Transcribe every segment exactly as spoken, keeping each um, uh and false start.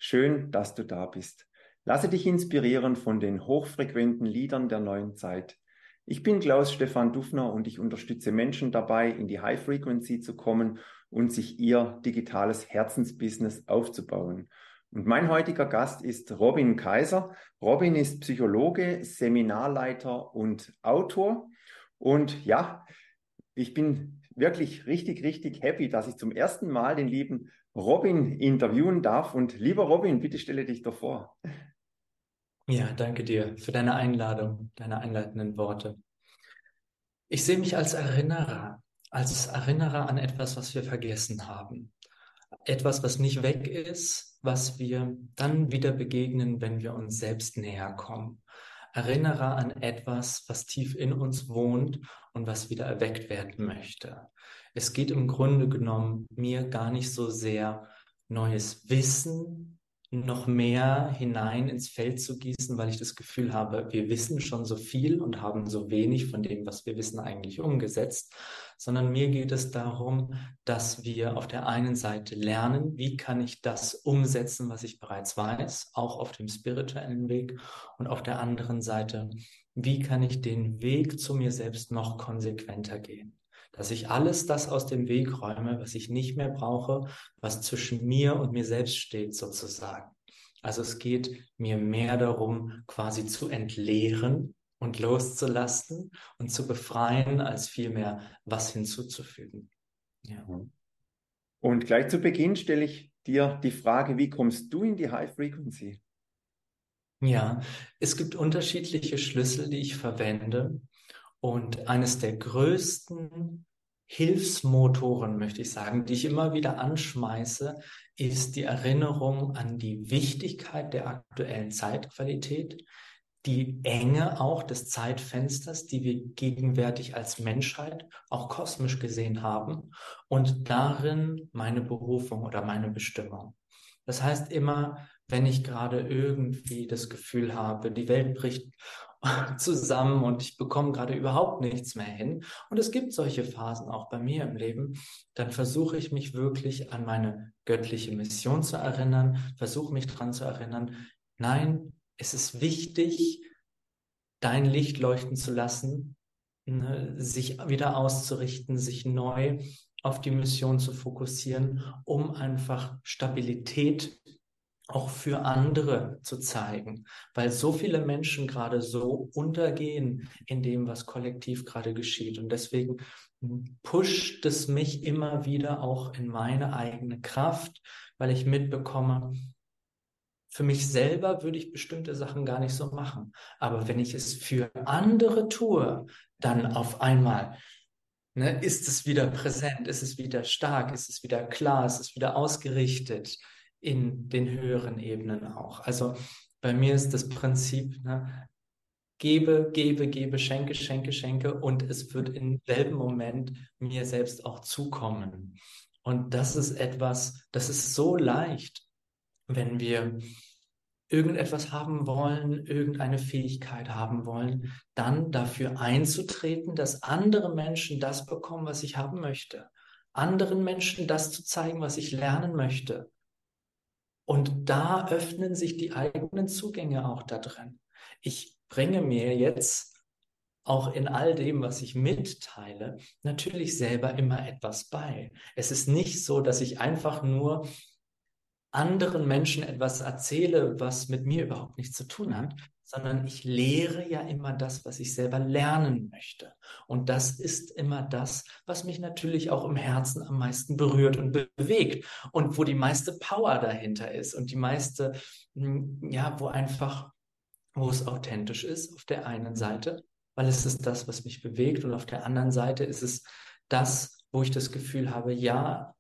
Schön, dass du da bist. Lasse dich inspirieren von den hochfrequenten Liedern der neuen Zeit. Ich bin Klaus-Stefan Dufner und ich unterstütze Menschen dabei, in die High Frequency zu kommen und sich ihr digitales Herzensbusiness aufzubauen. Und mein heutiger Gast ist Robin Kaiser. Robin ist Psychologe, Seminarleiter und Autor. Und ja, ich bin wirklich richtig, richtig happy, dass ich zum ersten Mal den lieben Robin interviewen darf. Und lieber Robin, bitte stelle dich doch vor. Ja, danke dir für deine Einladung, deine einleitenden Worte. Ich sehe mich als Erinnerer, als Erinnerer an etwas, was wir vergessen haben. Etwas, was nicht weg ist, was wir dann wieder begegnen, wenn wir uns selbst näher kommen. Erinnerer an etwas, was tief in uns wohnt und was wieder erweckt werden möchte. Es geht im Grunde genommen mir gar nicht so sehr neues Wissen noch mehr hinein ins Feld zu gießen, weil ich das Gefühl habe, wir wissen schon so viel und haben so wenig von dem, was wir wissen, eigentlich umgesetzt, sondern mir geht es darum, dass wir auf der einen Seite lernen, wie kann ich das umsetzen, was ich bereits weiß, auch auf dem spirituellen Weg, und auf der anderen Seite, wie kann ich den Weg zu mir selbst noch konsequenter gehen. Dass ich alles das aus dem Weg räume, was ich nicht mehr brauche, was zwischen mir und mir selbst steht, sozusagen. Also es geht mir mehr darum, quasi zu entleeren und loszulassen und zu befreien, als vielmehr was hinzuzufügen. Ja. Und gleich zu Beginn stelle ich dir die Frage, wie kommst du in die High Frequency? Ja, es gibt unterschiedliche Schlüssel, die ich verwende. Und eines der größten Hilfsmotoren, möchte ich sagen, die ich immer wieder anschmeiße, ist die Erinnerung an die Wichtigkeit der aktuellen Zeitqualität, die Enge auch des Zeitfensters, die wir gegenwärtig als Menschheit auch kosmisch gesehen haben, und darin meine Berufung oder meine Bestimmung. Das heißt immer, wenn ich gerade irgendwie das Gefühl habe, die Welt bricht zusammen und ich bekomme gerade überhaupt nichts mehr hin, und es gibt solche Phasen auch bei mir im Leben, dann versuche ich mich wirklich an meine göttliche Mission zu erinnern, versuche mich dran zu erinnern, nein, es ist wichtig, dein Licht leuchten zu lassen, ne, sich wieder auszurichten, sich neu auf die Mission zu fokussieren, um einfach Stabilität auch für andere zu zeigen, weil so viele Menschen gerade so untergehen in dem, was kollektiv gerade geschieht. Und deswegen pusht es mich immer wieder auch in meine eigene Kraft, weil ich mitbekomme, für mich selber würde ich bestimmte Sachen gar nicht so machen. Aber wenn ich es für andere tue, dann auf einmal, ne, ist es wieder präsent, ist es wieder stark, ist es wieder klar, ist es wieder ausgerichtet in den höheren Ebenen auch. Also bei mir ist das Prinzip, ne, gebe, gebe, gebe, schenke, schenke, schenke, und es wird im selben Moment mir selbst auch zukommen. Und das ist etwas, das ist so leicht, wenn wir irgendetwas haben wollen, irgendeine Fähigkeit haben wollen, dann dafür einzutreten, dass andere Menschen das bekommen, was ich haben möchte. Anderen Menschen das zu zeigen, was ich lernen möchte. Und da öffnen sich die eigenen Zugänge auch da drin. Ich bringe mir jetzt auch in all dem, was ich mitteile, natürlich selber immer etwas bei. Es ist nicht so, dass ich einfach nur anderen Menschen etwas erzähle, was mit mir überhaupt nichts zu tun hat, Mhm. sondern ich lehre ja immer das, was ich selber lernen möchte. Und das ist immer das, was mich natürlich auch im Herzen am meisten berührt und be bewegt und wo die meiste Power dahinter ist und die meiste, ja, wo einfach, wo es authentisch ist auf der einen Seite, weil es ist das, was mich bewegt, und auf der anderen Seite ist es das, wo ich das Gefühl habe, ja,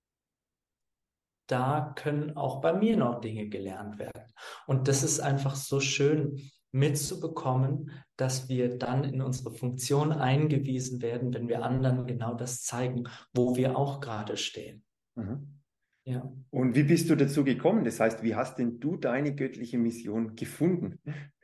da können auch bei mir noch Dinge gelernt werden. Und das ist einfach so schön mitzubekommen, dass wir dann in unsere Funktion eingewiesen werden, wenn wir anderen genau das zeigen, wo wir auch gerade stehen. Mhm. Ja. Und wie bist du dazu gekommen? Das heißt, wie hast denn du deine göttliche Mission gefunden?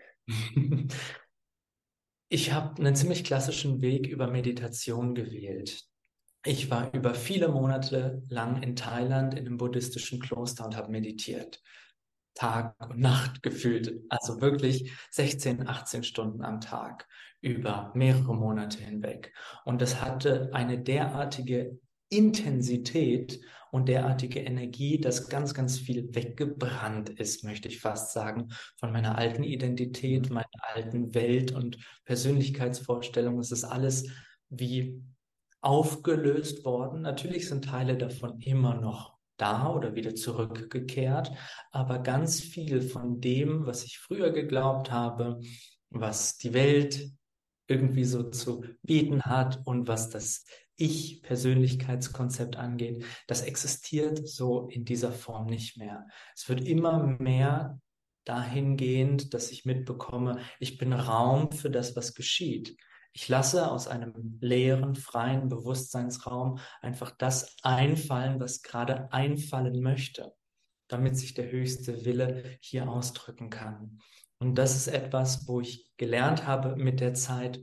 Ich habe einen ziemlich klassischen Weg über Meditation gewählt. Ich war über viele Monate lang in Thailand in einem buddhistischen Kloster und habe meditiert. Tag und Nacht gefühlt. Also wirklich sechzehn, achtzehn Stunden am Tag über mehrere Monate hinweg. Und das hatte eine derartige Intensität und derartige Energie, dass ganz, ganz viel weggebrannt ist, möchte ich fast sagen, von meiner alten Identität, meiner alten Welt und Persönlichkeitsvorstellung. Es ist alles wie aufgelöst worden. Natürlich sind Teile davon immer noch da oder wieder zurückgekehrt, aber ganz viel von dem, was ich früher geglaubt habe, was die Welt irgendwie so zu bieten hat und was das Ich-Persönlichkeitskonzept angeht, das existiert so in dieser Form nicht mehr. Es wird immer mehr dahingehend, dass ich mitbekomme, ich bin Raum für das, was geschieht. Ich lasse aus einem leeren, freien Bewusstseinsraum einfach das einfallen, was gerade einfallen möchte, damit sich der höchste Wille hier ausdrücken kann. Und das ist etwas, wo ich gelernt habe mit der Zeit,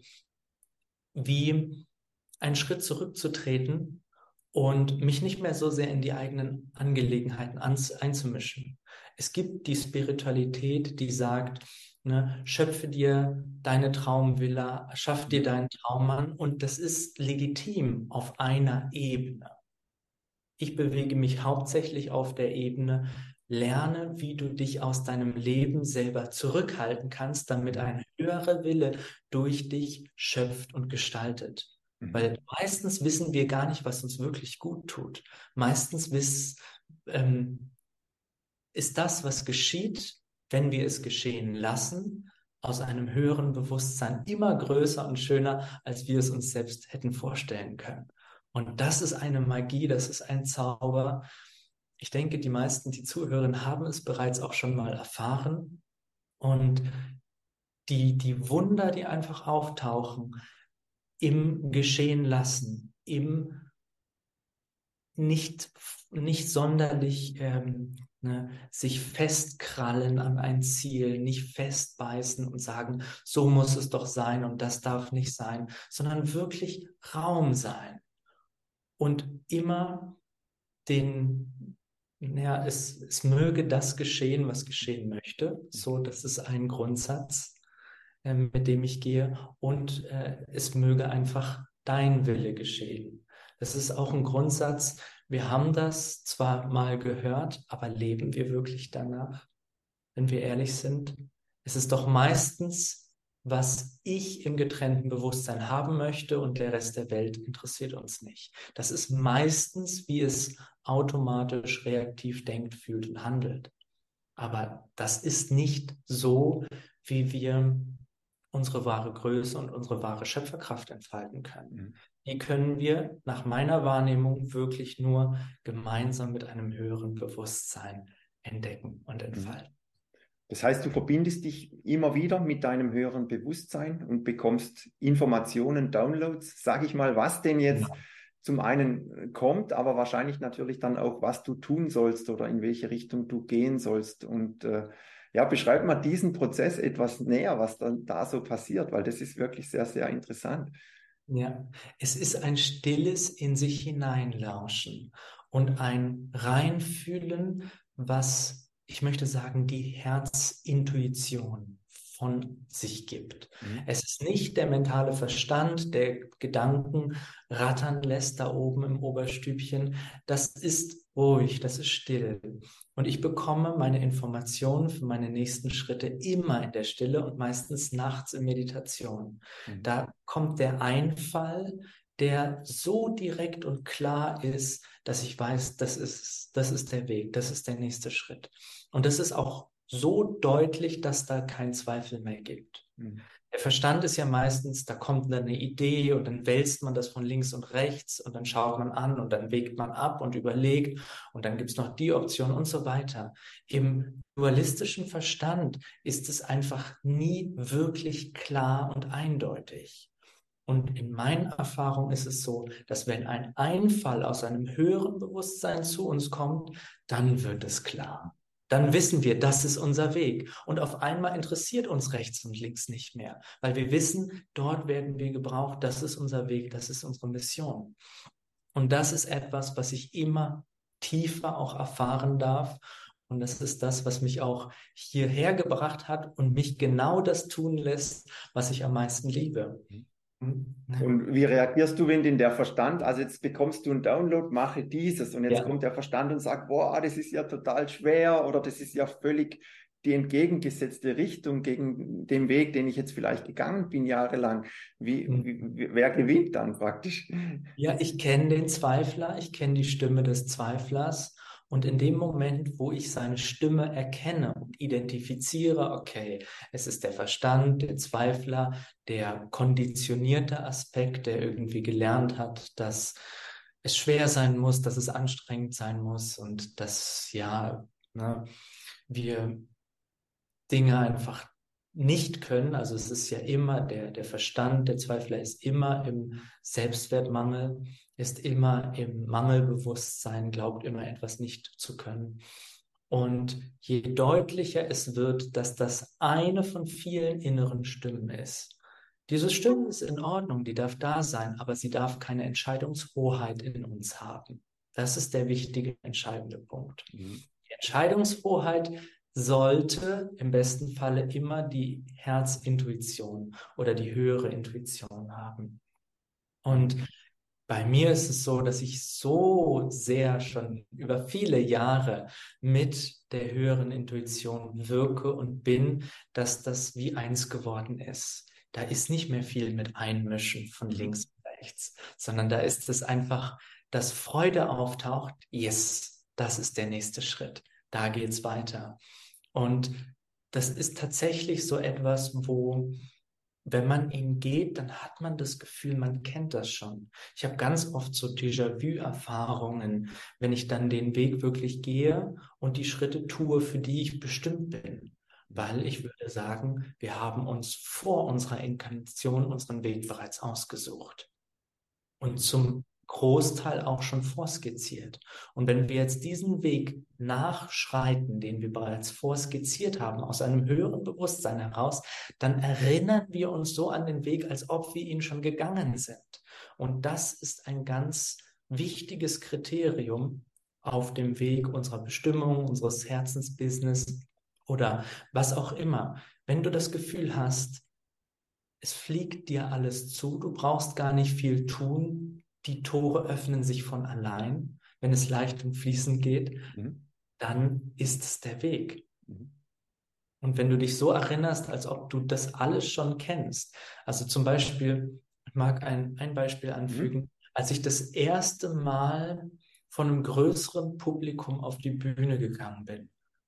wie einen Schritt zurückzutreten und mich nicht mehr so sehr in die eigenen Angelegenheiten einzumischen. Es gibt die Spiritualität, die sagt, ne, schöpfe dir deine Traumvilla, schaff dir deinen Traummann, und das ist legitim auf einer Ebene. Ich bewege mich hauptsächlich auf der Ebene, lerne, wie du dich aus deinem Leben selber zurückhalten kannst, damit ein höherer Wille durch dich schöpft und gestaltet. Mhm. Weil meistens wissen wir gar nicht, was uns wirklich gut tut. Meistens wiss, ähm, ist das, was geschieht, wenn wir es geschehen lassen, aus einem höheren Bewusstsein immer größer und schöner, als wir es uns selbst hätten vorstellen können. Und das ist eine Magie, das ist ein Zauber. Ich denke, die meisten, die zuhören, haben es bereits auch schon mal erfahren. Und die, die Wunder, die einfach auftauchen, im Geschehen lassen, im nicht, nicht sonderlich ähm, ne, sich festkrallen an ein Ziel, nicht festbeißen und sagen, so muss es doch sein und das darf nicht sein, sondern wirklich Raum sein. Und immer den, ja, es, es möge das geschehen, was geschehen möchte. So, das ist ein Grundsatz, äh, mit dem ich gehe. Und äh, es möge einfach dein Wille geschehen. Das ist auch ein Grundsatz. Wir haben das zwar mal gehört, aber leben wir wirklich danach? Wenn wir ehrlich sind, es ist doch meistens, was ich im getrennten Bewusstsein haben möchte, und der Rest der Welt interessiert uns nicht. Das ist meistens, wie es automatisch reaktiv denkt, fühlt und handelt. Aber das ist nicht so, wie wir unsere wahre Größe und unsere wahre Schöpferkraft entfalten können. Mhm. Die können wir nach meiner Wahrnehmung wirklich nur gemeinsam mit einem höheren Bewusstsein entdecken und entfalten. Mhm. Das heißt, du verbindest dich immer wieder mit deinem höheren Bewusstsein und bekommst Informationen, Downloads, sage ich mal, was denn jetzt ja. zum einen kommt, aber wahrscheinlich natürlich dann auch, was du tun sollst oder in welche Richtung du gehen sollst. Und äh, ja, beschreib mal diesen Prozess etwas näher, was dann da so passiert, weil das ist wirklich sehr, sehr interessant. Ja, es ist ein stilles in sich hineinlauschen und ein Reinfühlen, was, ich möchte sagen, die Herzintuition von sich gibt. Mhm. Es ist nicht der mentale Verstand, der Gedanken rattern lässt da oben im Oberstübchen. Das ist ruhig, das ist still. Und ich bekomme meine Informationen für meine nächsten Schritte immer in der Stille und meistens nachts in Meditation. Mhm. Da kommt der Einfall, der so direkt und klar ist, dass ich weiß, das ist, das ist der Weg, das ist der nächste Schritt. Und das ist auch so deutlich, dass da kein Zweifel mehr gibt. Mhm. Der Verstand ist ja meistens, da kommt dann eine Idee und dann wälzt man das von links und rechts und dann schaut man an und dann wägt man ab und überlegt und dann gibt es noch die Option und so weiter. Im dualistischen Verstand ist es einfach nie wirklich klar und eindeutig. Und in meinen Erfahrungen ist es so, dass wenn ein Einfall aus einem höheren Bewusstsein zu uns kommt, dann wird es klar. Dann wissen wir, das ist unser Weg. Und auf einmal interessiert uns rechts und links nicht mehr, weil wir wissen, dort werden wir gebraucht, das ist unser Weg, das ist unsere Mission. Und das ist etwas, was ich immer tiefer auch erfahren darf Und das ist das, was mich auch hierher gebracht hat und mich genau das tun lässt, was ich am meisten liebe. Und wie reagierst du, wenn denn der Verstand, also jetzt bekommst du einen Download, mache dieses und jetzt Ja. kommt der Verstand und sagt, boah, das ist ja total schwer oder das ist ja völlig die entgegengesetzte Richtung gegen den Weg, den ich jetzt vielleicht gegangen bin jahrelang. Wie, wie, wer gewinnt dann praktisch? Ja, ich kenne den Zweifler, ich kenne die Stimme des Zweiflers. Und in dem Moment, wo ich seine Stimme erkenne und identifiziere, okay, es ist der Verstand, der Zweifler, der konditionierte Aspekt, der irgendwie gelernt hat, dass es schwer sein muss, dass es anstrengend sein muss und dass, ja, ne, wir Dinge einfach nicht können. Also es ist ja immer der, der Verstand, der Zweifler ist immer im Selbstwertmangel, ist immer im Mangelbewusstsein, glaubt immer etwas nicht zu können. Und je deutlicher es wird, dass das eine von vielen inneren Stimmen ist. Diese Stimme ist in Ordnung, die darf da sein, aber sie darf keine Entscheidungshoheit in uns haben. Das ist der wichtige, entscheidende Punkt. Mhm. Die Entscheidungshoheit sollte im besten Falle immer die Herzintuition oder die höhere Intuition haben. Und bei mir ist es so, dass ich so sehr schon über viele Jahre mit der höheren Intuition wirke und bin, dass das wie eins geworden ist. Da ist nicht mehr viel mit Einmischen von links und rechts, sondern da ist es einfach, dass Freude auftaucht. Yes, das ist der nächste Schritt. Da geht's weiter. Und das ist tatsächlich so etwas, wo, wenn man ihn geht, dann hat man das Gefühl, man kennt das schon. Ich habe ganz oft so Déjà-vu-Erfahrungen, wenn ich dann den Weg wirklich gehe und die Schritte tue, für die ich bestimmt bin. Weil ich würde sagen, wir haben uns vor unserer Inkarnation unseren Weg bereits ausgesucht. Und zum Großteil auch schon vorskizziert. Und wenn wir jetzt diesen Weg nachschreiten, den wir bereits vorskizziert haben, aus einem höheren Bewusstsein heraus, dann erinnern wir uns so an den Weg, als ob wir ihn schon gegangen sind. Und das ist ein ganz wichtiges Kriterium auf dem Weg unserer Bestimmung, unseres Herzensbusiness oder was auch immer. Wenn du das Gefühl hast, es fliegt dir alles zu, du brauchst gar nicht viel tun, die Tore öffnen sich von allein, wenn es leicht und fließend geht, mhm. dann ist es der Weg. Mhm. Und wenn du dich so erinnerst, als ob du das alles schon kennst, also zum Beispiel, ich mag ein, ein Beispiel anfügen, mhm. als ich das erste Mal von einem größeren Publikum auf die Bühne gegangen bin,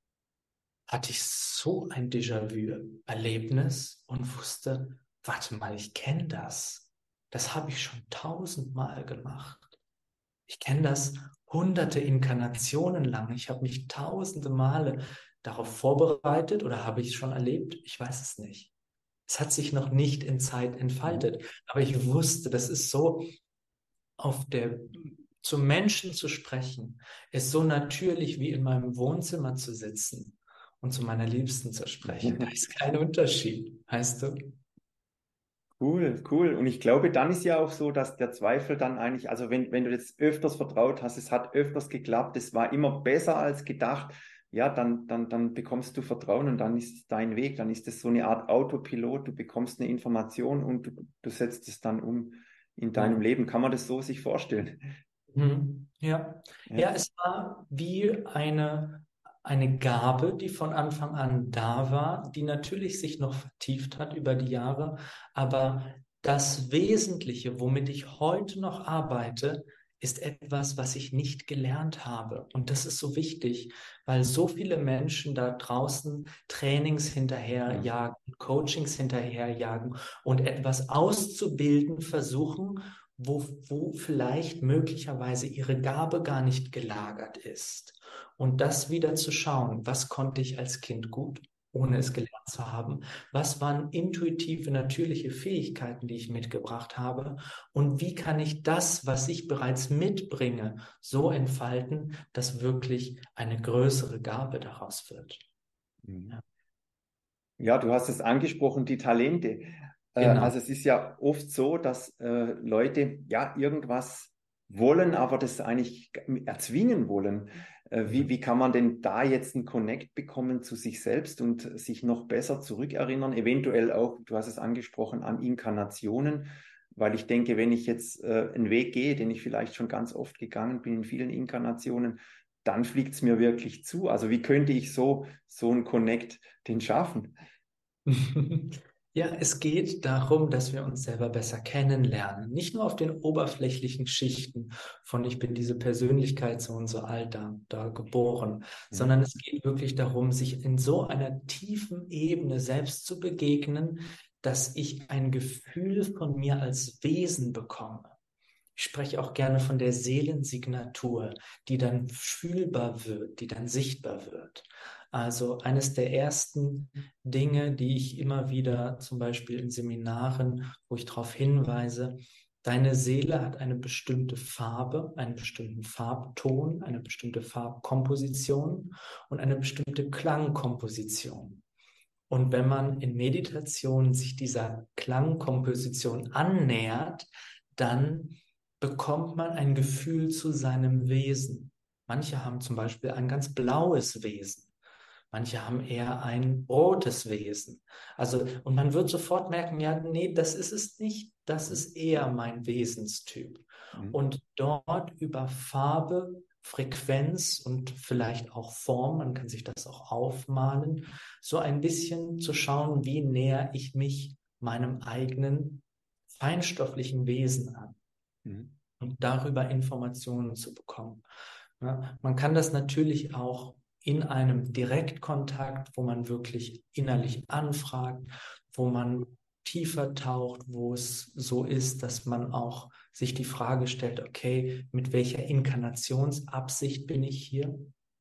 hatte ich so ein Déjà-vu-Erlebnis und wusste, warte mal, ich kenne das. Das habe ich schon tausendmal gemacht. Ich kenne das hunderte Inkarnationen lang. Ich habe mich tausende Male darauf vorbereitet oder habe ich es schon erlebt? Ich weiß es nicht. Es hat sich noch nicht in Zeit entfaltet. Aber ich wusste, das ist so, auf der, zum Menschen zu sprechen, ist so natürlich wie in meinem Wohnzimmer zu sitzen und zu meiner Liebsten zu sprechen. Da ist kein Unterschied, weißt du? Cool, cool. Und ich glaube, dann ist ja auch so, dass der Zweifel dann eigentlich, also wenn, wenn du jetzt öfters vertraut hast, es hat öfters geklappt, es war immer besser als gedacht, ja, dann, dann, dann bekommst du Vertrauen und dann ist es dein Weg, dann ist es so eine Art Autopilot, du bekommst eine Information und du, du setzt es dann um in deinem ja. Leben. Kann man das so sich vorstellen? Mhm. Ja. ja, ja, es war wie eine Eine Gabe, die von Anfang an da war, die natürlich sich noch vertieft hat über die Jahre, aber das Wesentliche, womit ich heute noch arbeite, ist etwas, was ich nicht gelernt habe. Und das ist so wichtig, weil so viele Menschen da draußen Trainings hinterherjagen, Coachings hinterherjagen und etwas auszubilden versuchen, wo, wo vielleicht möglicherweise ihre Gabe gar nicht gelagert ist. Und das wieder zu schauen, was konnte ich als Kind gut, ohne es gelernt zu haben? Was waren intuitive, natürliche Fähigkeiten, die ich mitgebracht habe? Und wie kann ich das, was ich bereits mitbringe, so entfalten, dass wirklich eine größere Gabe daraus wird? Ja, ja, du hast es angesprochen, die Talente. Genau. Also es ist ja oft so, dass äh, Leute ja irgendwas wollen, aber das eigentlich erzwingen wollen. Äh, wie, wie kann man denn da jetzt einen Connect bekommen zu sich selbst und sich noch besser zurückerinnern? Eventuell auch, du hast es angesprochen, an Inkarnationen, weil ich denke, wenn ich jetzt äh, einen Weg gehe, den ich vielleicht schon ganz oft gegangen bin in vielen Inkarnationen, dann fliegt es mir wirklich zu. Also wie könnte ich so, so einen Connect denn schaffen? Ja, es geht darum, dass wir uns selber besser kennenlernen. Nicht nur auf den oberflächlichen Schichten von ich bin diese Persönlichkeit so und so alt da, da geboren, Mhm. sondern es geht wirklich darum, sich in so einer tiefen Ebene selbst zu begegnen, dass ich ein Gefühl von mir als Wesen bekomme. Ich spreche auch gerne von der Seelensignatur, die dann fühlbar wird, die dann sichtbar wird. Also eines der ersten Dinge, die ich immer wieder zum Beispiel in Seminaren, wo ich darauf hinweise, deine Seele hat eine bestimmte Farbe, einen bestimmten Farbton, eine bestimmte Farbkomposition und eine bestimmte Klangkomposition. Und wenn man in Meditation sich dieser Klangkomposition annähert, dann bekommt man ein Gefühl zu seinem Wesen. Manche haben zum Beispiel ein ganz blaues Wesen. Manche haben eher ein rotes Wesen. Also, und man wird sofort merken, ja, nee, das ist es nicht. Das Mhm. ist eher mein Wesenstyp. Mhm. Und dort über Farbe, Frequenz und vielleicht auch Form, man kann sich das auch aufmalen, so ein bisschen zu schauen, wie näher ich mich meinem eigenen feinstofflichen Wesen an Mhm. und darüber Informationen zu bekommen. Ja, man kann das natürlich auch in einem Direktkontakt, wo man wirklich innerlich anfragt, wo man tiefer taucht, wo es so ist, dass man auch sich die Frage stellt, okay, mit welcher Inkarnationsabsicht bin ich hier?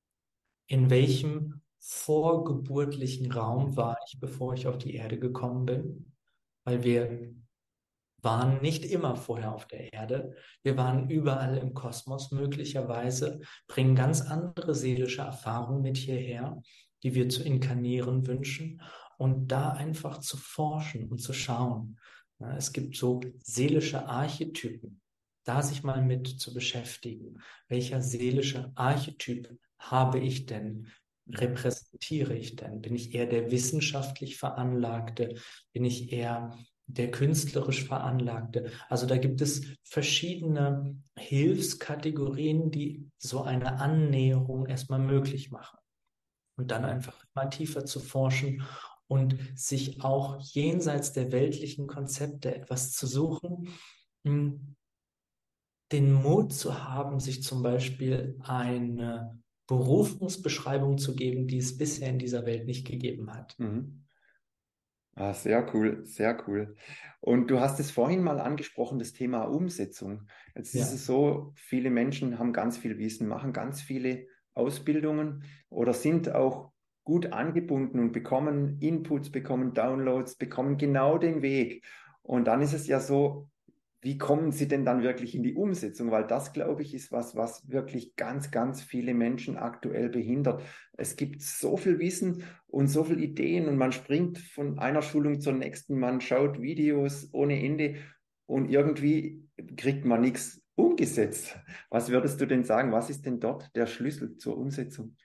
In welchem vorgeburtlichen Raum war ich, bevor ich auf die Erde gekommen bin? Weil wir waren nicht immer vorher auf der Erde. Wir waren überall im Kosmos möglicherweise, bringen ganz andere seelische Erfahrungen mit hierher, die wir zu inkarnieren wünschen und da einfach zu forschen und zu schauen. Ja, es gibt so seelische Archetypen, da sich mal mit zu beschäftigen. Welcher seelische Archetyp habe ich denn? Repräsentiere ich denn? Bin ich eher der wissenschaftlich Veranlagte? Bin ich eher der künstlerisch Veranlagte? Also da gibt es verschiedene Hilfskategorien, die so eine Annäherung erstmal möglich machen. Und dann einfach mal tiefer zu forschen und sich auch jenseits der weltlichen Konzepte etwas zu suchen, den Mut zu haben, sich zum Beispiel eine Berufungsbeschreibung zu geben, die es bisher in dieser Welt nicht gegeben hat. Mhm. Ah, sehr cool, sehr cool. Und du hast es vorhin mal angesprochen, das Thema Umsetzung. Jetzt ist Ja. es so, viele Menschen haben ganz viel Wissen, machen ganz viele Ausbildungen oder sind auch gut angebunden und bekommen Inputs, bekommen Downloads, bekommen genau den Weg. Und dann ist es ja so, wie kommen sie denn dann wirklich in die Umsetzung? Weil das, glaube ich, ist was, was wirklich ganz, ganz viele Menschen aktuell behindert. Es gibt so viel Wissen und so viele Ideen und man springt von einer Schulung zur nächsten, man schaut Videos ohne Ende und irgendwie kriegt man nichts umgesetzt. Was würdest du denn sagen? Was ist denn dort der Schlüssel zur Umsetzung?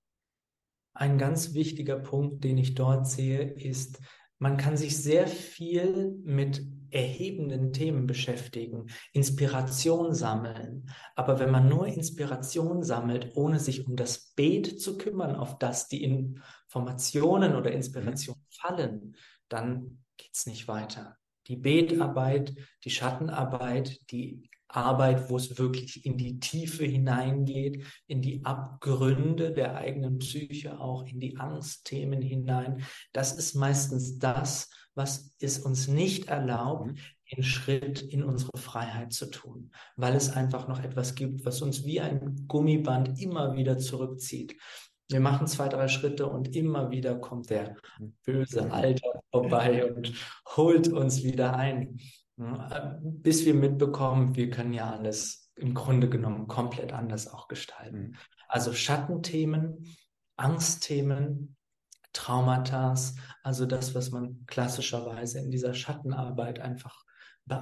Ein ganz wichtiger Punkt, den ich dort sehe, ist, man kann sich sehr viel mit erhebenden Themen beschäftigen, Inspiration sammeln. Aber wenn man nur Inspiration sammelt, ohne sich um das Beet zu kümmern, auf das die Informationen oder Mhm. Inspirationen fallen, dann geht's nicht weiter. Die Beetarbeit, die Schattenarbeit, die Arbeit, wo es wirklich in die Tiefe hineingeht, in die Abgründe der eigenen Psyche, auch in die Angstthemen hinein. Das ist meistens das, was es uns nicht erlaubt, Mhm. den Schritt in unsere Freiheit zu tun, weil es einfach noch etwas gibt, was uns wie ein Gummiband immer wieder zurückzieht. Wir machen zwei, drei Schritte und immer wieder kommt der böse Alter vorbei und holt uns wieder ein. Ja, bis wir mitbekommen, wir können ja alles im Grunde genommen komplett anders auch gestalten. Mhm. Also Schattenthemen, Angstthemen, Traumata, also das, was man klassischerweise in dieser Schattenarbeit einfach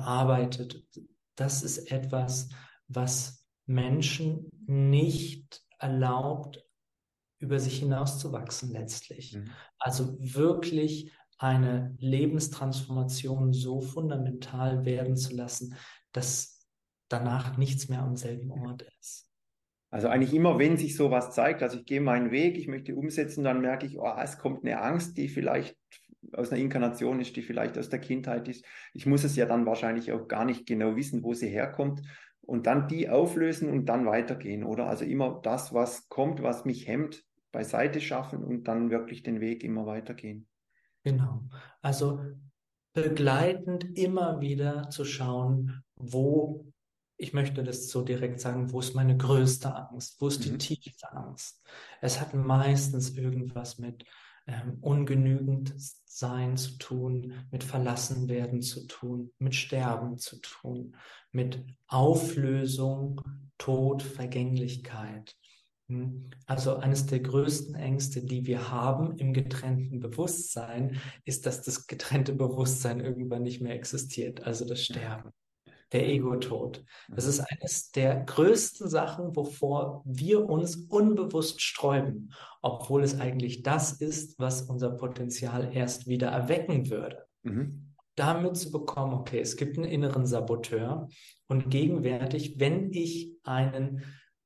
bearbeitet, das ist etwas, was Menschen nicht erlaubt, über sich hinauszuwachsen letztlich. Mhm. Also wirklich eine Lebenstransformation so fundamental werden zu lassen, dass danach nichts mehr am selben Ort ist. Also eigentlich immer, wenn sich sowas zeigt, also ich gehe meinen Weg, ich möchte umsetzen, dann merke ich, oh, es kommt eine Angst, die vielleicht aus einer Inkarnation ist, die vielleicht aus der Kindheit ist. Ich muss es ja dann wahrscheinlich auch gar nicht genau wissen, wo sie herkommt und dann die auflösen und dann weitergehen, oder? Also immer das, was kommt, was mich hemmt, beiseite schaffen und dann wirklich den Weg immer weitergehen. Genau. Also begleitend immer wieder zu schauen, wo, ich möchte das so direkt sagen, wo ist meine größte Angst? Wo ist die Mhm. tiefste Angst? Es hat meistens irgendwas mit ähm, ungenügend sein zu tun, mit verlassen werden zu tun, mit Sterben zu tun, mit Auflösung, Tod, Vergänglichkeit. Also eines der größten Ängste, die wir haben im getrennten Bewusstsein, ist, dass das getrennte Bewusstsein irgendwann nicht mehr existiert, also das Sterben, der Ego-Tod. Das ist eines der größten Sachen, wovor wir uns unbewusst sträuben, obwohl es eigentlich das ist, was unser Potenzial erst wieder erwecken würde. Mhm. Damit zu bekommen, okay, es gibt einen inneren Saboteur und gegenwärtig, wenn ich einen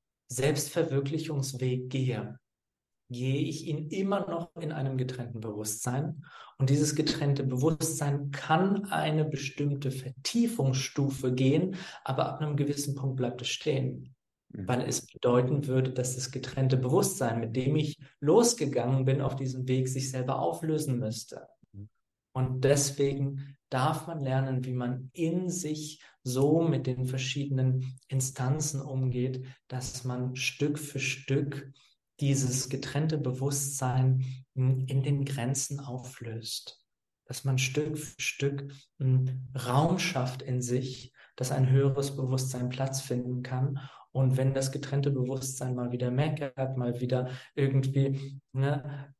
Selbstverwirklichungsweg gehe, gehe ich ihn immer noch in einem getrennten Bewusstsein. Und dieses getrennte Bewusstsein kann eine bestimmte Vertiefungsstufe gehen, aber ab einem gewissen Punkt bleibt es stehen. Mhm. Weil es bedeuten würde, dass das getrennte Bewusstsein, mit dem ich losgegangen bin auf diesem Weg, sich selber auflösen müsste. Und deswegen darf man lernen, wie man in sich so mit den verschiedenen Instanzen umgeht, dass man Stück für Stück dieses getrennte Bewusstsein in den Grenzen auflöst. Dass man Stück für Stück Raum schafft in sich, dass ein höheres Bewusstsein Platz finden kann. Und wenn das getrennte Bewusstsein mal wieder meckert, mal wieder irgendwie ne,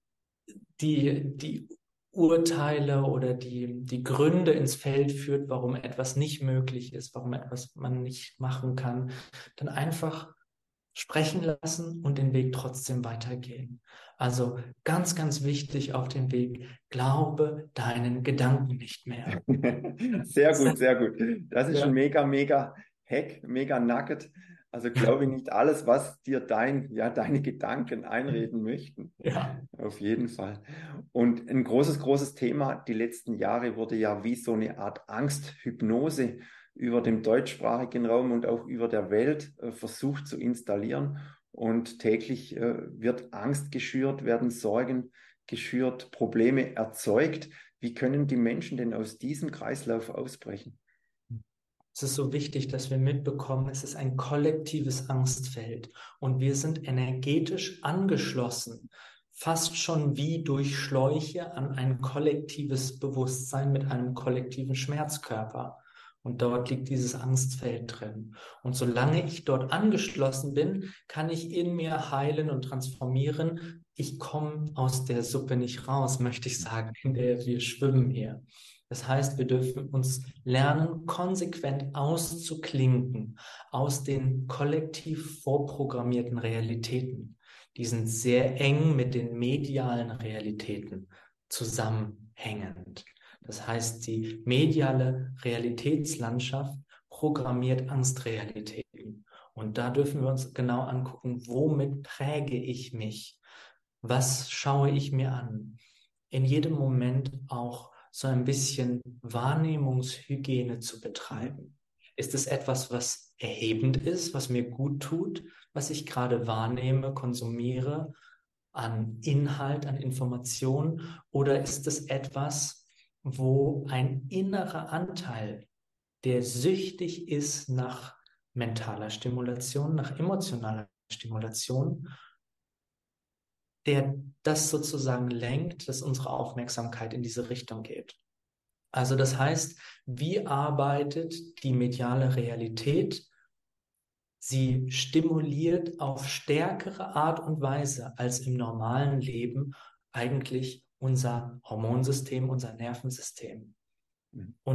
die, die Urteile oder die, die Gründe ins Feld führt, warum etwas nicht möglich ist, warum etwas man nicht machen kann, dann einfach sprechen lassen und den Weg trotzdem weitergehen. Also ganz, ganz wichtig auf dem Weg, glaube deinen Gedanken nicht mehr. Sehr gut, sehr gut. Das ist ein Ja, mega, mega Hack, mega Nugget. Also glaube nicht alles, was dir dein, ja, deine Gedanken einreden möchten. ja, Auf jeden Fall. Und ein großes, großes Thema die letzten Jahre wurde ja wie so eine Art Angsthypnose über dem deutschsprachigen Raum und auch über der Welt äh, versucht zu installieren. Und täglich äh, wird Angst geschürt, werden Sorgen geschürt, Probleme erzeugt. Wie können die Menschen denn aus diesem Kreislauf ausbrechen? es ist so wichtig, dass wir mitbekommen, es ist ein kollektives Angstfeld und wir sind energetisch angeschlossen, fast schon wie durch Schläuche an ein kollektives Bewusstsein mit einem kollektiven Schmerzkörper. Und dort liegt dieses Angstfeld drin. Und solange ich dort angeschlossen bin, kann ich in mir heilen und transformieren. Ich komme aus der Suppe nicht raus, möchte ich sagen, in der wir schwimmen hier. Das heißt, wir dürfen uns lernen, konsequent auszuklinken aus den kollektiv vorprogrammierten Realitäten. Die sind sehr eng mit den medialen Realitäten zusammenhängend. Das heißt, die mediale Realitätslandschaft programmiert Angstrealitäten. Und da dürfen wir uns genau angucken, womit präge ich mich? Was schaue ich mir an? In jedem Moment auch so ein bisschen Wahrnehmungshygiene zu betreiben. Ist es etwas, was erhebend ist, was mir gut tut, was ich gerade wahrnehme, konsumiere an Inhalt, an Information? Oder ist es etwas, wo ein innerer Anteil, der süchtig ist nach mentaler Stimulation, nach emotionaler Stimulation, der das sozusagen lenkt, dass unsere Aufmerksamkeit in diese Richtung geht. Also das heißt, wie arbeitet die mediale Realität? Sie stimuliert auf stärkere Art und Weise als im normalen Leben eigentlich unser Hormonsystem, unser Nervensystem. Mhm. Und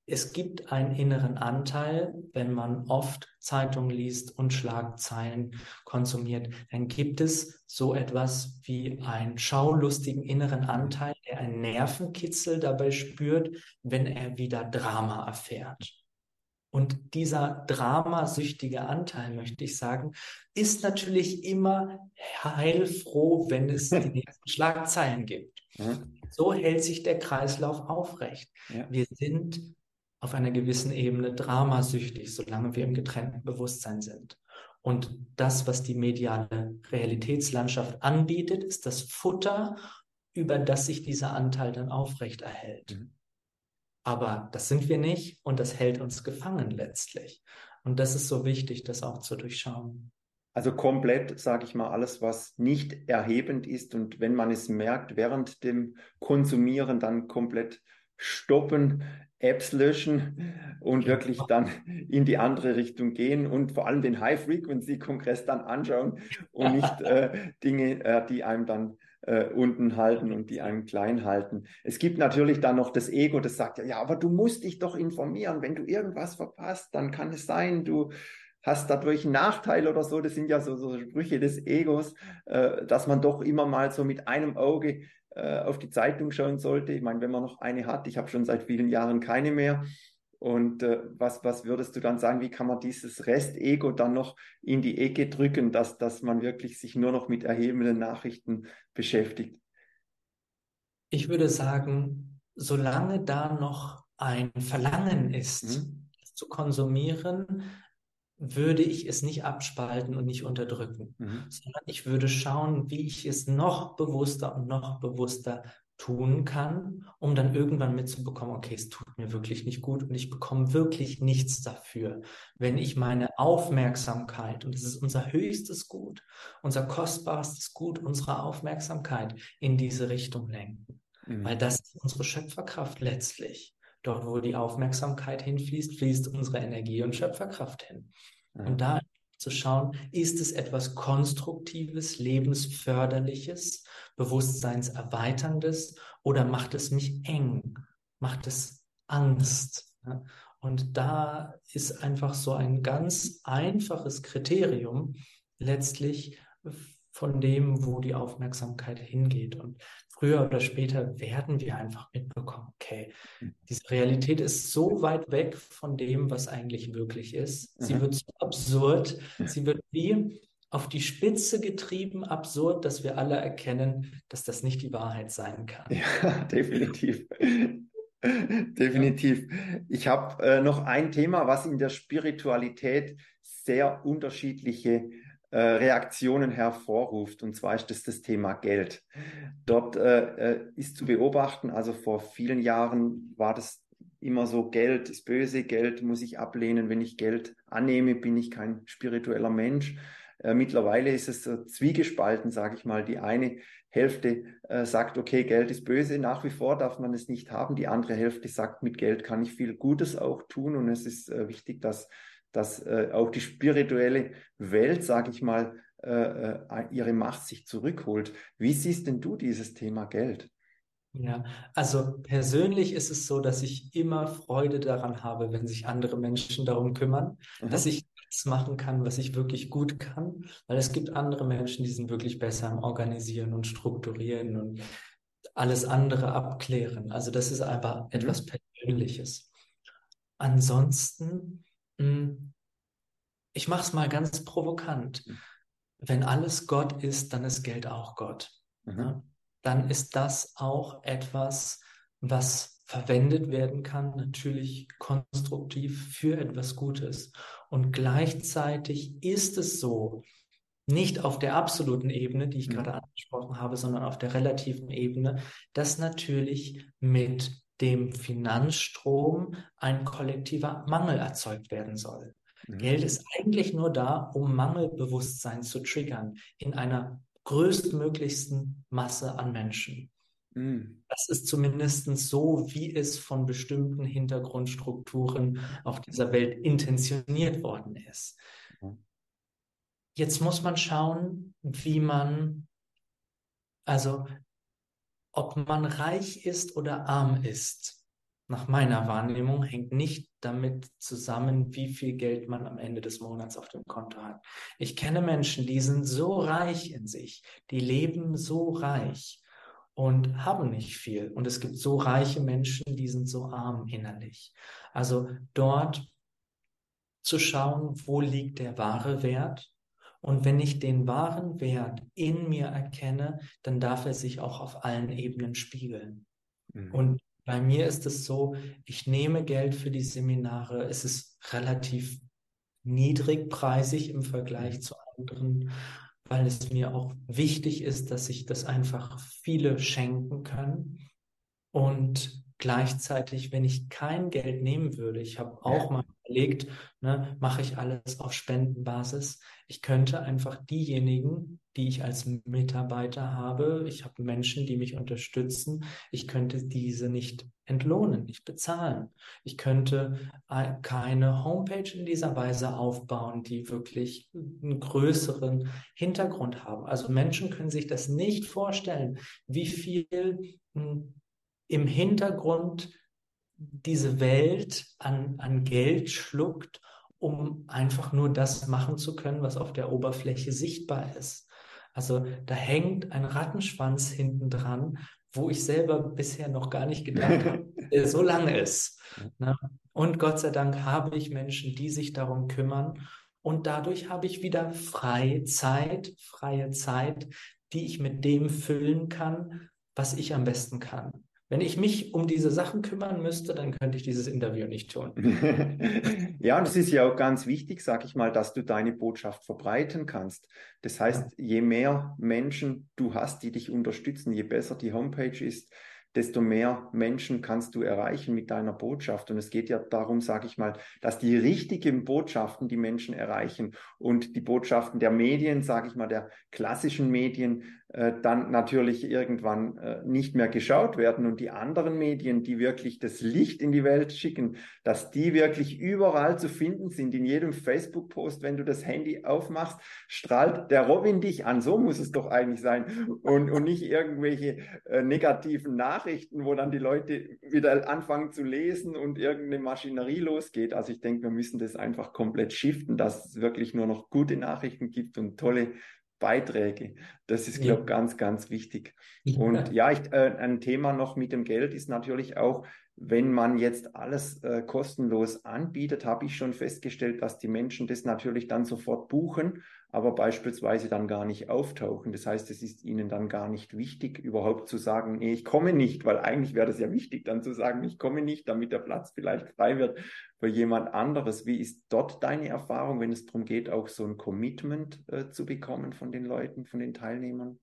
Es gibt einen inneren Anteil, wenn man oft Zeitungen liest und Schlagzeilen konsumiert, dann gibt es so etwas wie einen schaulustigen inneren Anteil, der einen Nervenkitzel dabei spürt, wenn er wieder Drama erfährt. Und dieser dramasüchtige Anteil, möchte ich sagen, ist natürlich immer heilfroh, wenn es die nächsten Schlagzeilen gibt. Mhm. So hält sich der Kreislauf aufrecht. Ja. Wir sind auf einer gewissen Ebene dramasüchtig, solange wir im getrennten Bewusstsein sind. Und das, was die mediale Realitätslandschaft anbietet, ist das Futter, über das sich dieser Anteil dann aufrecht erhält. Mhm. Aber das sind wir nicht und das hält uns gefangen letztlich. Und das ist so wichtig, das auch zu durchschauen. Also komplett, sage ich mal, alles, was nicht erhebend ist und wenn man es merkt, während dem Konsumieren dann komplett stoppen, Apps löschen und wirklich dann in die andere Richtung gehen und vor allem den High-Frequency-Kongress dann anschauen und nicht äh, Dinge, äh, die einem dann äh, unten halten und die einem klein halten. Es gibt natürlich dann noch das Ego, das sagt ja, ja, aber du musst dich doch informieren. Wenn du irgendwas verpasst, dann kann es sein, du hast dadurch einen Nachteil oder so. Das sind ja so, so Sprüche des Egos, äh, dass man doch immer mal so mit einem Auge äh, auf die Zeitung schauen sollte. Ich meine, wenn man noch eine hat, ich habe schon seit vielen Jahren keine mehr. Und äh, was, was würdest du dann sagen, wie kann man dieses Rest-Ego dann noch in die Ecke drücken, dass, dass man wirklich sich nur noch mit erhebenden Nachrichten beschäftigt? Ich würde sagen, solange da noch ein Verlangen ist, Mhm. zu konsumieren, würde ich es nicht abspalten und nicht unterdrücken, Mhm. sondern ich würde schauen, wie ich es noch bewusster und noch bewusster tun kann, um dann irgendwann mitzubekommen, okay, es tut mir wirklich nicht gut und ich bekomme wirklich nichts dafür, wenn ich meine Aufmerksamkeit, und das ist unser höchstes Gut, unser kostbarstes Gut, unsere Aufmerksamkeit in diese Richtung lenken. Weil Mhm. das ist unsere Schöpferkraft letztlich. Dort, wo die Aufmerksamkeit hinfließt, fließt unsere Energie und Schöpferkraft hin. Und Mhm. da zu schauen, ist es etwas Konstruktives, Lebensförderliches, Bewusstseinserweiterndes oder macht es mich eng, macht es Angst? Ja? Und da ist einfach so ein ganz einfaches Kriterium letztlich von dem, wo die Aufmerksamkeit hingeht. Und früher oder später werden wir einfach mitbekommen, okay, diese Realität ist so weit weg von dem, was eigentlich wirklich ist. Sie Mhm. wird so absurd. Sie wird wie auf die Spitze getrieben, absurd, dass wir alle erkennen, dass das nicht die Wahrheit sein kann. Ja, definitiv. Ja. Definitiv. Ich habe äh, noch ein Thema, was in der Spiritualität sehr unterschiedliche äh, Reaktionen hervorruft, und zwar ist das das Thema Geld. Dort äh, äh, ist zu beobachten, also vor vielen Jahren war das immer so, Geld ist böse, Geld muss ich ablehnen. Wenn ich Geld annehme, bin ich kein spiritueller Mensch. Äh, mittlerweile ist es so zwiegespalten, sage ich mal. Die eine Hälfte äh, sagt, okay, Geld ist böse, nach wie vor darf man es nicht haben. Die andere Hälfte sagt, mit Geld kann ich viel Gutes auch tun. Und es ist äh, wichtig, dass, dass äh, auch die spirituelle Welt, sage ich mal, äh, äh, ihre Macht sich zurückholt. Wie siehst denn du dieses Thema Geld? Ja, also persönlich ist es so, dass ich immer Freude daran habe, wenn sich andere Menschen darum kümmern, dass Mhm. ich das machen kann, was ich wirklich gut kann, weil es gibt andere Menschen, die sind wirklich besser im Organisieren und Strukturieren und alles andere abklären. Also das ist einfach etwas Mhm. Persönliches. Ansonsten, mh, ich mache es mal ganz provokant. Wenn alles Gott ist, dann ist Geld auch Gott. Mhm. Ne? Dann ist das auch etwas, was verwendet werden kann, natürlich konstruktiv für etwas Gutes. Und gleichzeitig ist es so, nicht auf der absoluten Ebene, die ich gerade Mhm. angesprochen habe, sondern auf der relativen Ebene, dass natürlich mit dem Finanzstrom ein kollektiver Mangel erzeugt werden soll. Mhm. Geld ist eigentlich nur da, um Mangelbewusstsein zu triggern in einer größtmöglichsten Masse an Menschen. Mhm. Das ist zumindest so, wie es von bestimmten Hintergrundstrukturen auf dieser Welt intentioniert worden ist. Mhm. Jetzt muss man schauen, wie man, also ob man reich ist oder arm ist. nach meiner Wahrnehmung, hängt nicht damit zusammen, wie viel Geld man am Ende des Monats auf dem Konto hat. Ich kenne Menschen, die sind so reich in sich, die leben so reich und haben nicht viel. Und es gibt so reiche Menschen, die sind so arm innerlich. Also dort zu schauen, wo liegt der wahre Wert. Und wenn ich den wahren Wert in mir erkenne, dann darf er sich auch auf allen Ebenen spiegeln. Mhm. Und bei mir ist es so, ich nehme Geld für die Seminare. Es ist relativ niedrigpreisig im Vergleich Mhm. zu anderen, weil es mir auch wichtig ist, dass sich das einfach viele schenken können. Und gleichzeitig, wenn ich kein Geld nehmen würde, ich habe auch mal überlegt, ne, mache ich alles auf Spendenbasis. Ich könnte einfach diejenigen, die ich als Mitarbeiter habe, ich habe Menschen, die mich unterstützen, ich könnte diese nicht entlohnen, nicht bezahlen. Ich könnte äh, keine Homepage in dieser Weise aufbauen, die wirklich einen größeren Hintergrund haben. Also Menschen können sich das nicht vorstellen, wie viel mh, im Hintergrund diese Welt an, an Geld schluckt, um einfach nur das machen zu können, was auf der Oberfläche sichtbar ist. Also da hängt ein Rattenschwanz hinten dran, wo ich selber bisher noch gar nicht gedacht habe, der so lang ist. Ne? Und Gott sei Dank habe ich Menschen, die sich darum kümmern. Und dadurch habe ich wieder freie Zeit, freie Zeit, die ich mit dem füllen kann, was ich am besten kann. Wenn ich mich um diese Sachen kümmern müsste, dann könnte ich dieses Interview nicht tun. Ja, und es ist ja auch ganz wichtig, sag ich mal, dass du deine Botschaft verbreiten kannst. Das Ja. heißt, je mehr Menschen du hast, die dich unterstützen, je besser die Homepage ist, desto mehr Menschen kannst du erreichen mit deiner Botschaft. Und es geht ja darum, sage ich mal, dass die richtigen Botschaften die Menschen erreichen und die Botschaften der Medien, sage ich mal, der klassischen Medien, äh, dann natürlich irgendwann äh, nicht mehr geschaut werden und die anderen Medien, die wirklich das Licht in die Welt schicken, dass die wirklich überall zu finden sind. In jedem Facebook-Post, wenn du das Handy aufmachst, strahlt der Robin dich an. So muss es doch eigentlich sein. Und, und nicht irgendwelche äh, negativen Nachrichten, wo dann die Leute wieder anfangen zu lesen und irgendeine Maschinerie losgeht. Also ich denke, wir müssen das einfach komplett shiften, dass es wirklich nur noch gute Nachrichten gibt und tolle Beiträge. Das ist, Ja. glaube ich, ganz, ganz wichtig. Und ja, ich, äh, ein Thema noch mit dem Geld ist natürlich auch, wenn man jetzt alles äh, kostenlos anbietet, habe ich schon festgestellt, dass die Menschen das natürlich dann sofort buchen, aber beispielsweise dann gar nicht auftauchen. Das heißt, es ist ihnen dann gar nicht wichtig, überhaupt zu sagen, nee, ich komme nicht, weil eigentlich wäre das ja wichtig, dann zu sagen, ich komme nicht, damit der Platz vielleicht frei wird für jemand anderes. Wie ist dort deine Erfahrung, wenn es darum geht, auch so ein Commitment äh, zu bekommen von den Leuten, von den Teilnehmern?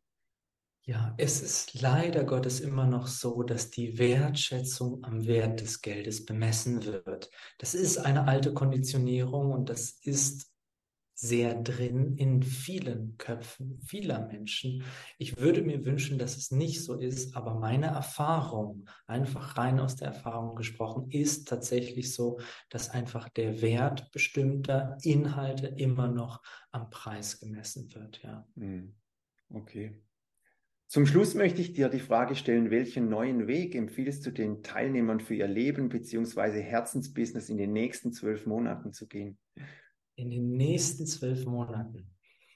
Ja, es ist leider Gottes immer noch so, dass die Wertschätzung am Wert des Geldes bemessen wird. Das ist eine alte Konditionierung und das ist sehr drin in vielen Köpfen vieler Menschen. Ich würde mir wünschen, dass es nicht so ist, aber meine Erfahrung, einfach rein aus der Erfahrung gesprochen, ist tatsächlich so, dass einfach der Wert bestimmter Inhalte immer noch am Preis gemessen wird, ja. Hm, okay. Zum Schluss möchte ich dir die Frage stellen, welchen neuen Weg empfiehlst du den Teilnehmern für ihr Leben bzw. Herzensbusiness in den nächsten zwölf Monaten zu gehen? In den nächsten zwölf Monaten.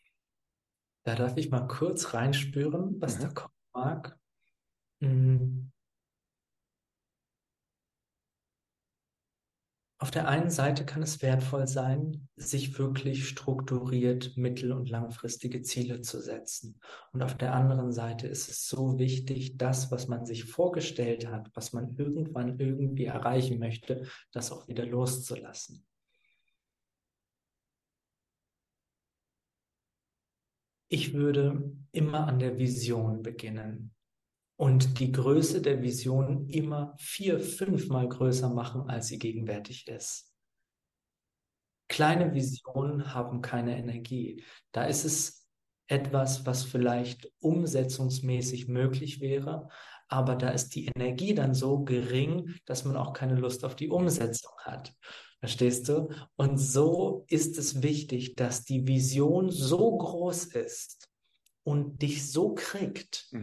Da darf ich mal kurz reinspüren, was da Aha. kommen mag. Hm. Auf der einen Seite kann es wertvoll sein, sich wirklich strukturiert mittel- und langfristige Ziele zu setzen. Und auf der anderen Seite ist es so wichtig, das, was man sich vorgestellt hat, was man irgendwann irgendwie erreichen möchte, das auch wieder loszulassen. Ich würde immer an der Vision beginnen und die Größe der Vision immer vier, fünfmal größer machen, als sie gegenwärtig ist. Kleine Visionen haben keine Energie. Da ist es etwas, was vielleicht umsetzungsmäßig möglich wäre, aber da ist die Energie dann so gering, dass man auch keine Lust auf die Umsetzung hat. Verstehst du? Und so ist es wichtig, dass die Vision so groß ist und dich so kriegt, Mhm.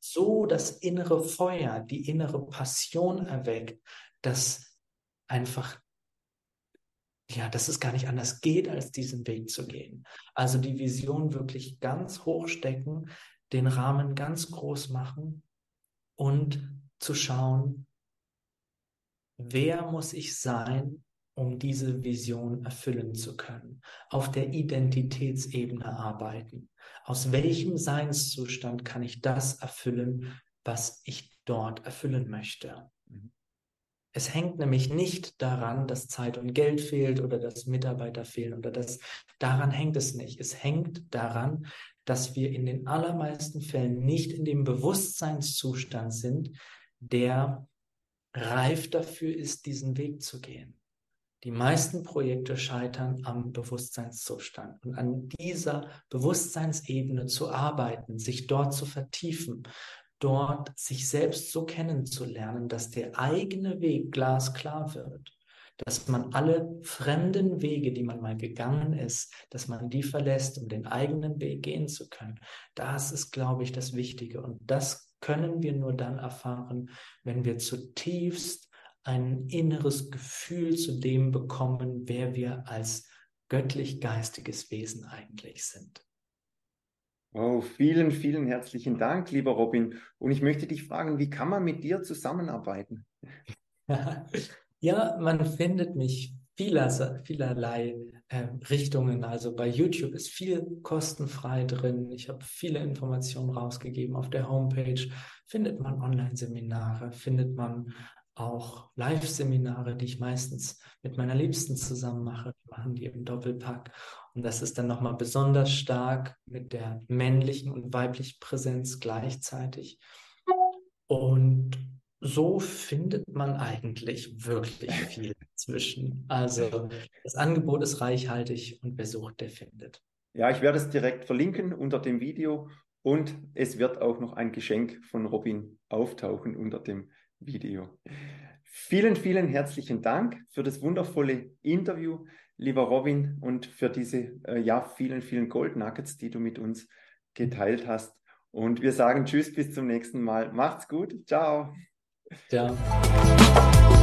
so das innere Feuer, die innere Passion erweckt, dass einfach, ja, dass es gar nicht anders geht, als diesen Weg zu gehen. Also die Vision wirklich ganz hoch stecken, den Rahmen ganz groß machen und zu schauen, wer muss ich sein, um diese Vision erfüllen zu können? Auf der Identitätsebene arbeiten. Aus welchem Seinszustand kann ich das erfüllen, was ich dort erfüllen möchte? Es hängt nämlich nicht daran, dass Zeit und Geld fehlt oder dass Mitarbeiter fehlen oder das, daran hängt es nicht. Es hängt daran, dass wir in den allermeisten Fällen nicht in dem Bewusstseinszustand sind, der reif dafür ist, diesen Weg zu gehen. Die meisten Projekte scheitern am Bewusstseinszustand. Und an dieser Bewusstseinsebene zu arbeiten, sich dort zu vertiefen, dort sich selbst so kennenzulernen, dass der eigene Weg glasklar wird, dass man alle fremden Wege, die man mal gegangen ist, dass man die verlässt, um den eigenen Weg gehen zu können. Das ist, glaube ich, das Wichtige. Und das können wir nur dann erfahren, wenn wir zutiefst ein inneres Gefühl zu dem bekommen, wer wir als göttlich-geistiges Wesen eigentlich sind. Oh, vielen, vielen herzlichen Dank, lieber Robin. Und ich möchte dich fragen, wie kann man mit dir zusammenarbeiten? Ja, man findet mich vieler, vielerlei äh, Richtungen. Also bei YouTube ist viel kostenfrei drin. Ich habe viele Informationen rausgegeben. Auf der Homepage findet man Online-Seminare, findet man auch Live-Seminare, die ich meistens mit meiner Liebsten zusammen mache. Wir machen die im Doppelpack. Und das ist dann nochmal besonders stark mit der männlichen und weiblichen Präsenz gleichzeitig. Und so findet man eigentlich wirklich viel zwischen. Also das Angebot ist reichhaltig und wer sucht, der findet. Ja, ich werde es direkt verlinken unter dem Video und es wird auch noch ein Geschenk von Robin auftauchen unter dem Video. Vielen, vielen herzlichen Dank für das wundervolle Interview, lieber Robin, und für diese äh, ja, vielen, vielen Gold Nuggets, die du mit uns geteilt hast. Und wir sagen Tschüss, bis zum nächsten Mal. Macht's gut. Ciao. Ciao.